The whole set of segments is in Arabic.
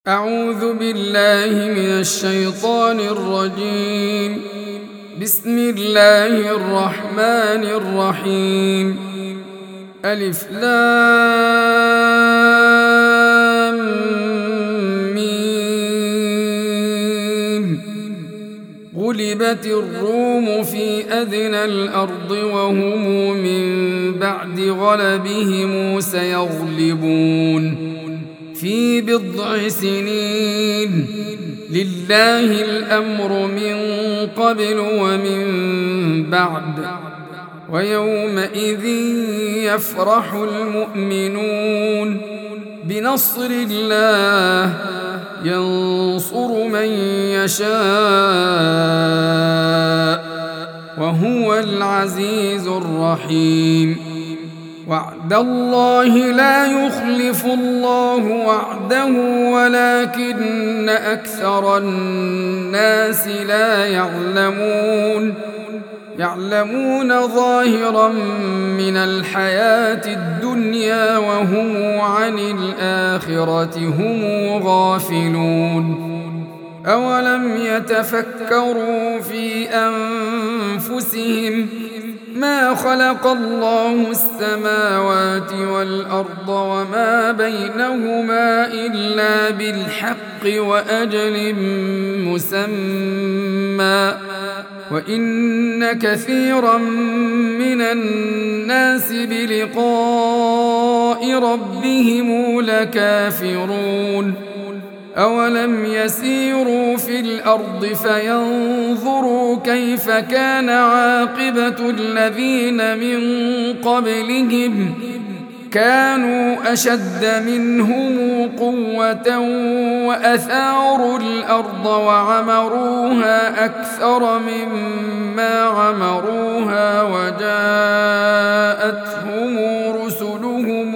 أعوذ بالله من الشيطان الرجيم. بسم الله الرحمن الرحيم. ألف لام ميم. غلبت الروم في أدنى الأرض وهم من بعد غلبهم سيغلبون في بضع سنين. لله الأمر من قبل ومن بعد، ويومئذ يفرح المؤمنون بنصر الله ينصر من يشاء وهو العزيز الرحيم. وعد الله لا يخلف الله وعده ولكن أكثر الناس لا يعلمون ظاهرا من الحياة الدنيا وهم عن الآخرة هم غافلون. أولم يتفكروا في أنفسهم ما خلق الله السماوات والأرض وما بينهما إلا بالحق وأجل مسمى، وإن كثيرا من الناس بلقاء ربهم لكافرون. أولم يسيروا في الأرض فينظروا كيف كان عاقبة الذين من قبلهم كانوا أشد منهم قوة وأثاروا الأرض وعمروها أكثر مما عمروها وجاءتهم رسلهم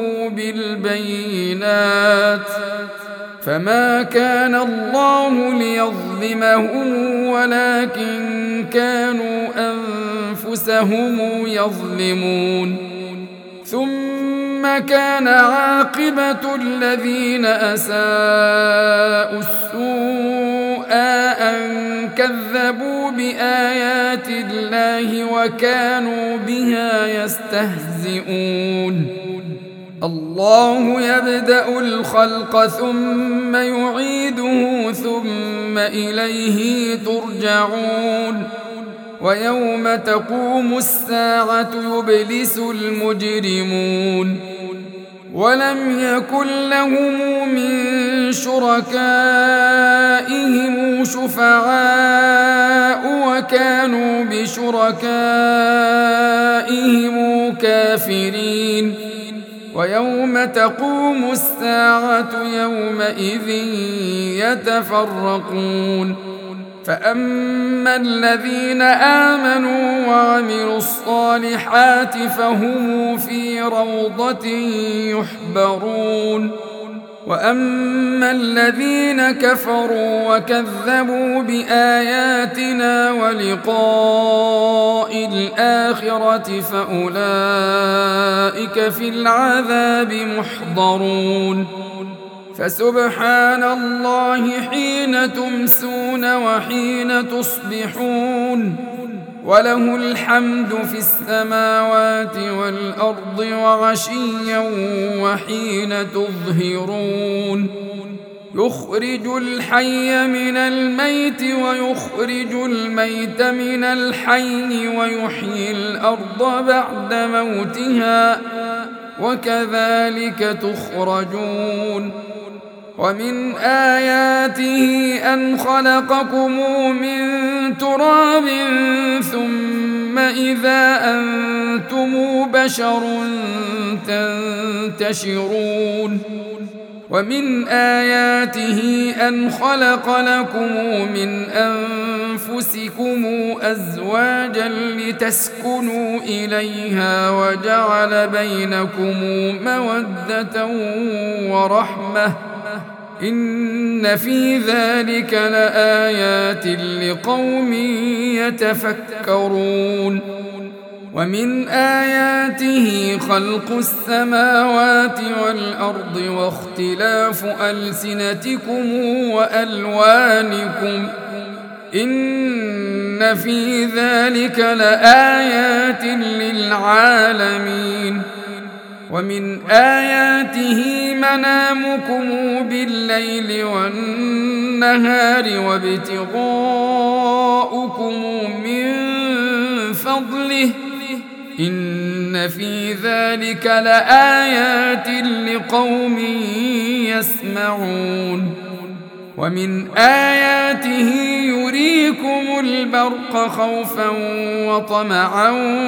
بالبينات فما كان الله ليظلمهم ولكن كانوا أنفسهم يظلمون. ثم كان عاقبة الذين أساءوا السوء أن كذبوا بآيات الله وكانوا بها يستهزئون. الله يبدأ الخلق ثم يعيده ثم إليه ترجعون. ويوم تقوم الساعة يبلس المجرمون ولم يكن لهم من شركائهم شفعاء وكانوا بشركائهم كافرين. ويوم تقوم الساعة يومئذ يتفرقون. فأما الذين آمنوا وعملوا الصالحات فهم في روضة يحبرون. وأما الذين كفروا وكذبوا بآياتنا ولقاء الآخرة فأولئك في العذاب محضرون. فسبحان الله حين تمسون وحين تصبحون وله الحمد في السماوات والأرض وعشيا وحين تظهرون. يخرج الحي من الميت ويخرج الميت من الحي ويحيي الأرض بعد موتها وكذلك تخرجون. ومن آياته أن خلقكم من تراب ثم إذا أنتم بشر تنتشرون. ومن آياته أن خلق لكم من أنفسكم أزواجا لتسكنوا إليها وجعل بينكم مودة ورحمة إن في ذلك لآيات لقوم يتفكرون. ومن آياته خلق السماوات والأرض واختلاف ألسنتكم وألوانكم إن في ذلك لآيات للعالمين ومن آياته منامكم بالليل والنهار وابتغاؤكم من فضله إن في ذلك لآيات لقوم يسمعون ومن آياته يريكم البرق خوفا وطمعا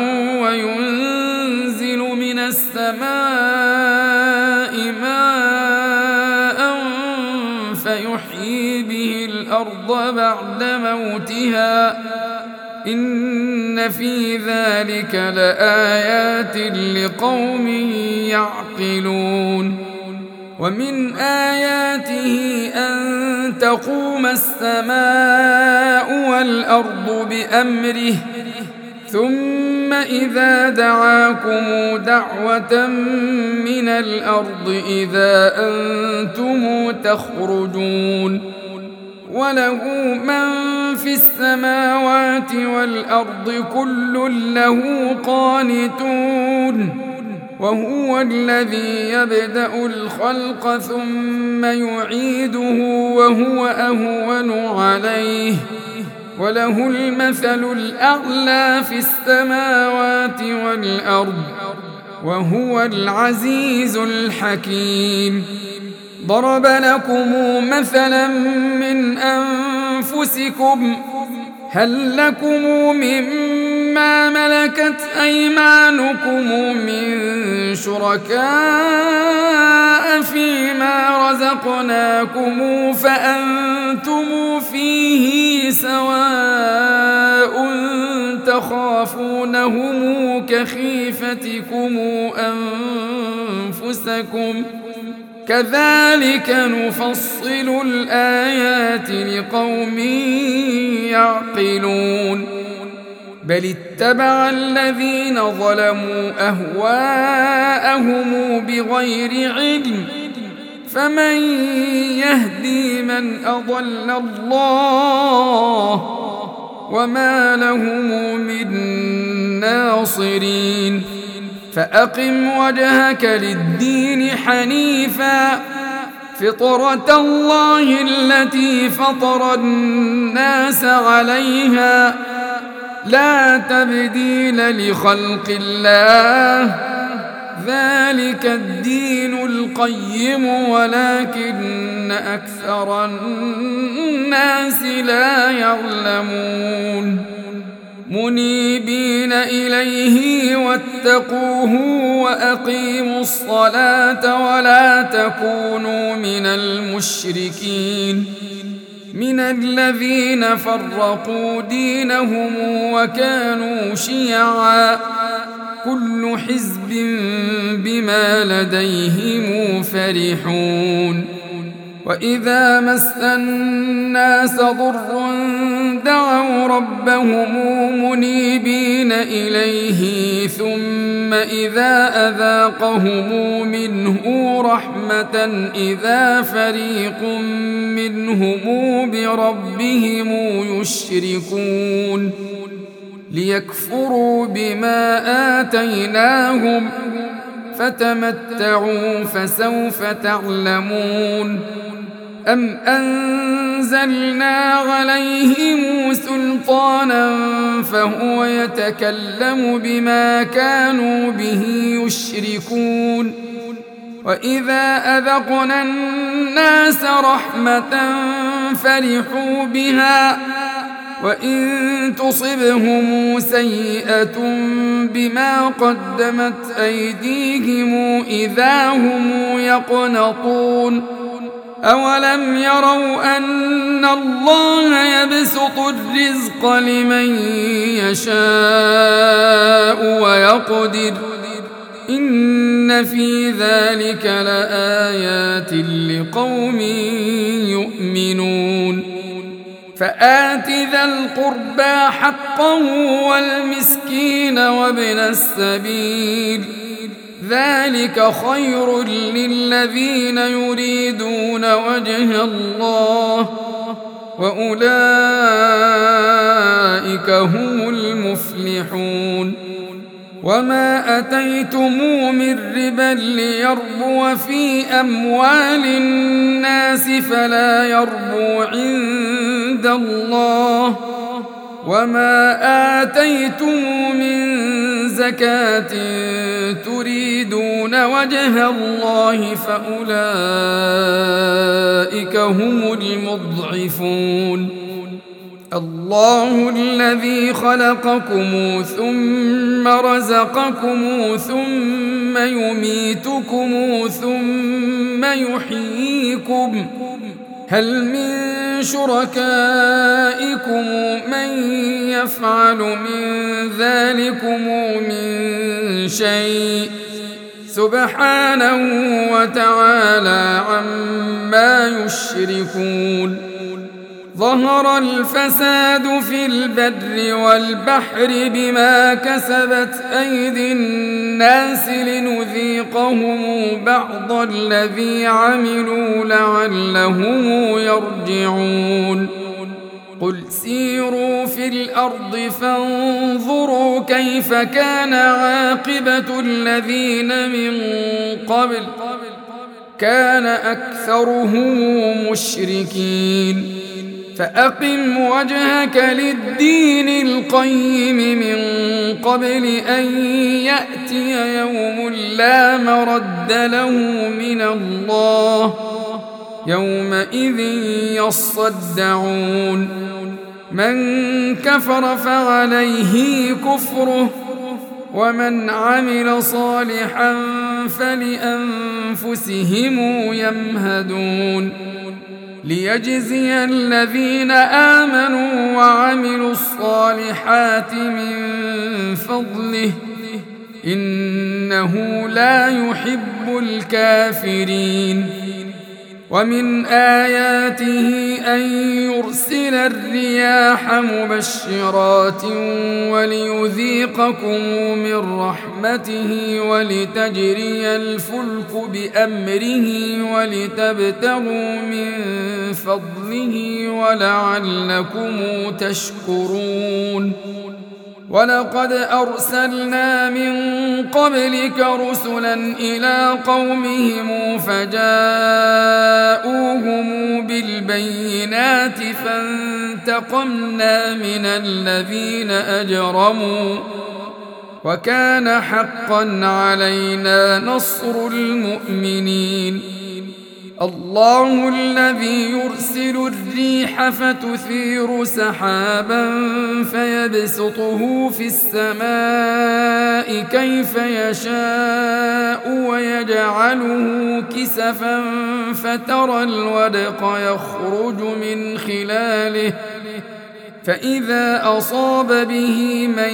وينزل من السماء ماء فيحيي به الأرض بعد موتها إن في ذلك لآيات لقوم يعقلون ومن آياته أن تقوم السماء والأرض بأمره ثم إذا دعاكم دعوة من الأرض إذا أنتم تخرجون وله من في السماوات والأرض كل له قانتون وهو الذي يبدأ الخلق ثم يعيده وهو أهون عليه وله المثل الأعلى في السماوات والأرض وهو العزيز الحكيم ضرب لكم مثلا من أنفسكم هل لكم مما ملكت أيمانكم من شركاء فيما رزقناكم فأنتم فيه سواء تخافونهم كخيفتكم أنفسكم كذلك نفصل الآيات لقوم يعقلون بل اتبع الذين ظلموا أهواءهم بغير علم فمن يهدي من أضل الله وما لهم من ناصرين فأقم وجهك للدين حنيفا فطرة الله التي فطر الناس عليها لا تبديل لخلق الله ذلك الدين القيم ولكن أكثر الناس لا يعلمون منيبين إليه واتقوه وأقيموا الصلاة ولا تكونوا من المشركين من الذين فرقوا دينهم وكانوا شيعا كل حزب بما لديهم فرحون وإذا مس الناس ضر دعوا ربهم منيبين إليه ثم إذا أذاقهم منه رحمة إذا فريق منهم بربهم يشركون ليكفروا بما آتيناهم فتمتعوا فسوف تعلمون أم أنزلنا عليهم سلطانا فهو يتكلم بما كانوا به يشركون وإذا أذقنا الناس رحمة فرحوا بها وإن تصبهم سيئة بما قدمت أيديهم إذا هم يقنطون أولم يروا أن الله يبسط الرزق لمن يشاء ويقدر إن في ذلك لآيات لقوم يؤمنون فآت ذا القربى حقه والمسكين وابن السبيل ذلك خير للذين يريدون وجه الله وأولئك هم المفلحون وما أتيتم من ربا ليربو في أموال الناس فلا يربو عند الله وما آتيتم من زكاة تريدون وجه الله فأولئك هم المضعفون الله الذي خلقكم ثم رزقكم ثم يميتكم ثم يحييكم هل من شركائكم من يفعل من ذلكم من شيء سبحانه وتعالى عما يشركون ظهر الفساد في البر والبحر بما كسبت أيدي الناس لنذيقهم بعض الذي عملوا لعلهم يرجعون قل سيروا في الأرض فانظروا كيف كان عاقبة الذين من قبل كان أكثرهم مشركين فأقم وجهك للدين القيم من قبل أن يأتي يوم لا مرد له من الله يومئذ يصدعون من كفر فعليه كفره ومن عمل صالحا فلأنفسهم يمهدون ليجزي الذين آمنوا وعملوا الصالحات من فضله إنه لا يحب الكافرين ومن آياته أن يرسل الرياح مبشرات وليذيقكم من رحمته ولتجري الفلك بأمره ولتبتغوا من فضله ولعلكم تشكرون ولقد أرسلنا من قبلك رسلا إلى قومهم فجاءوهم بالبينات فانتقمنا من الذين أجرموا وكان حقا علينا نصر المؤمنين الله الذي يرسل الريح فتثير سحابا فيبسطه في السماء كيف يشاء ويجعله كسفا فترى الودق يخرج من خلاله فإذا أصاب به من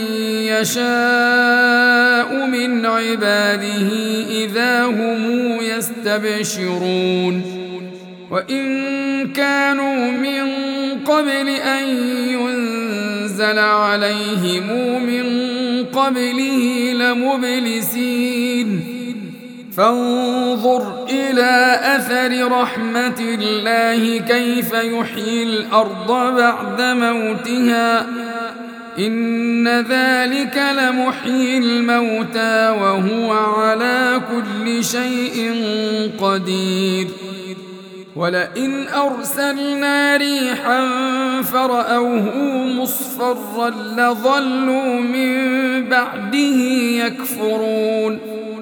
يشاء من عباده إذا هم يستبشرون وإن كانوا من قبل أن ينزل عليهم من قبله لمبلسين فانظر إلى أثر رحمة الله كيف يحيي الأرض بعد موتها إن ذلك لمحيي الموتى وهو على كل شيء قدير ولئن أرسلنا ريحا فرأوه مصفرا لظلوا من بعده يكفرون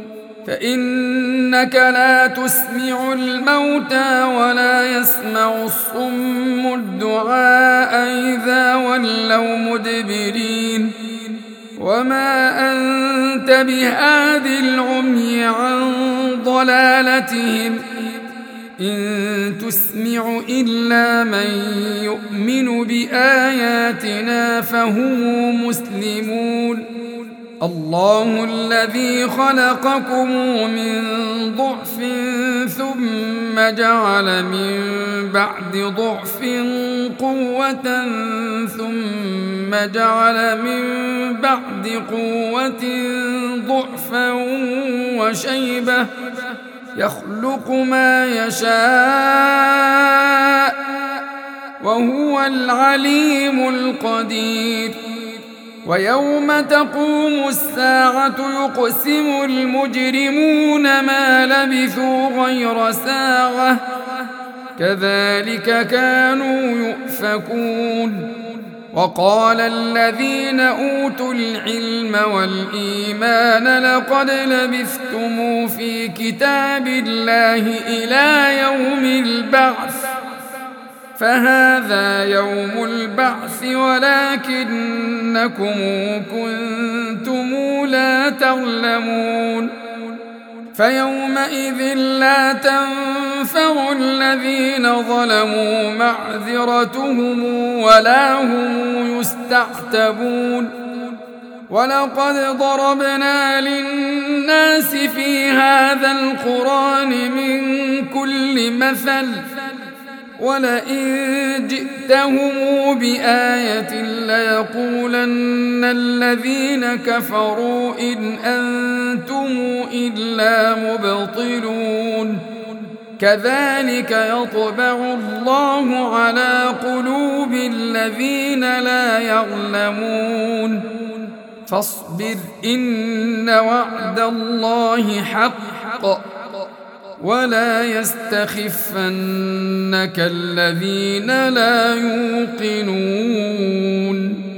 فإنك لا تسمع الموتى ولا يسمع الصم الدعاء إذا ولوا مدبرين وما أنت بهاد العمي عن ضلالتهم إن تسمع إلا من يؤمن بآياتنا فهم مسلمون الله الذي خلقكم من ضعف ثم جعل من بعد ضعف قوة ثم جعل من بعد قوة ضعفا وشيبة يخلق ما يشاء وهو العليم القدير ويوم تقوم الساعة يقسم المجرمون ما لبثوا غير ساعة كذلك كانوا يؤفكون وقال الذين أوتوا العلم والإيمان لقد لبثتم في كتاب الله إلى يوم البعث فهذا يوم البعث ولكنكم كنتم لا تعلمون فيومئذ لا تنفع الذين ظلموا معذرتهم ولا هم يستعتبون ولقد ضربنا للناس في هذا القرآن من كل مثل ولئن جئتهم بآية ليقولن الذين كفروا إن أنتم إلا مبطلون كذلك يطبع الله على قلوب الذين لا يعلمون فاصبر إن وعد الله حق ولا يستخفنك الذين لا يوقنون